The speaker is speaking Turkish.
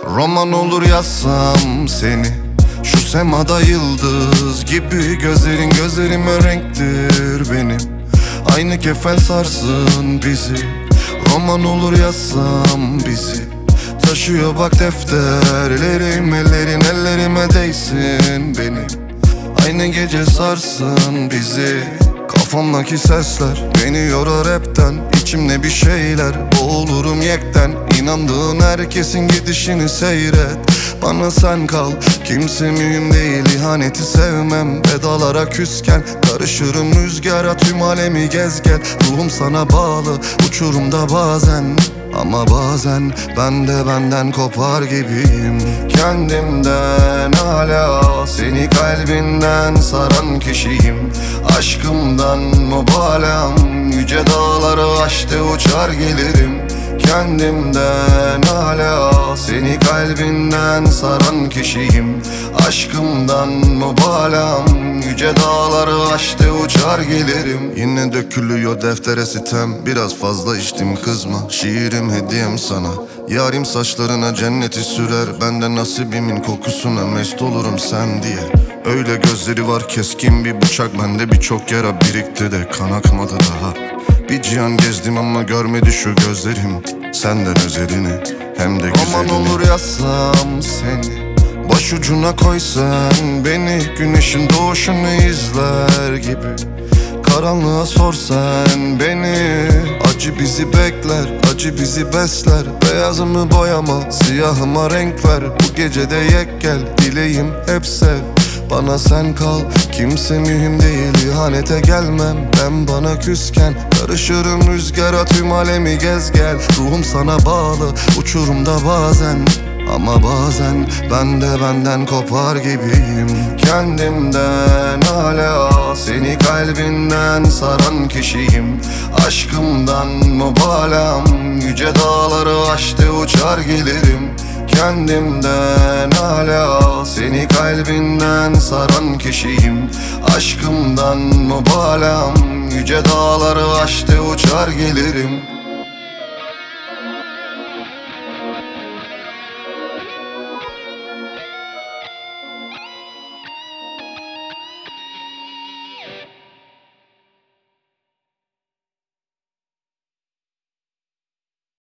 Roman olur yazsam seni, şu semada yıldız gibi. Gözlerin gözlerime renktir benim, aynı kefen sarsın bizi. Roman olur yazsam bizi, taşıyor bak defterlerim. Ellerin ellerime değsin benim, aynı gece sarsın bizi. Kafamdaki sesler beni yorar hepten, İçimde bir şeyler, boğulurum yekten. İnandığın herkesin gidişini seyret, bana sen kal, kimse mühim değil. İhaneti sevmem, vedalara küsken. Karışırım rüzgara, tüm alemi gez gel. Ruhum sana bağlı, uçurumda bazen. Ama bazen ben de benden kopar gibiyim. Kendimden hala, seni kalbinden saran kişiyim. Aşkımdan mübalağım, yüce dağları aştı uçar gelirim. Kendimden hala, seni kalbinden saran kişiyim. Aşkımdan mübalağım, yüce dağları aştı uçar gelirim. Yine dökülüyor deftere sitem, biraz fazla içtim kızma. Şiirim hediyem sana, yarim saçlarına cenneti sürer. Bende nasibimin kokusuna mest olurum sen diye. Öyle gözleri var keskin bir bıçak, bende birçok yara birikti de kan akmadı daha. Bir cihan gezdim ama görmedi şu gözlerim senden özelini, hem de güzelini. Roman olur yazsam seni, başucuna koysan beni. Güneşin doğuşunu izler gibi, karanlığa sorsan beni. Acı bizi bekler, acı bizi besler. Beyazımı boyama, siyahıma renk ver. Bu gecede yek gel, dileğim hep sev. Bana sen kal, kimse mühim değil. İhanete gelmem ben bana küsken. Karışırım rüzgara, tüm alemi gez gel. Ruhum sana bağlı, uçurumda bazen. Ama bazen ben de benden kopar gibiyim. Kendimden hala, seni kalbinden saran kişiyim. Aşkımdan mübalağım, yüce dağları aştı uçar gelirim. Kendimden hala, seni kalbinden saran kişiyim. Aşkımdan mübalağım, yüce dağları aştı uçar gelirim.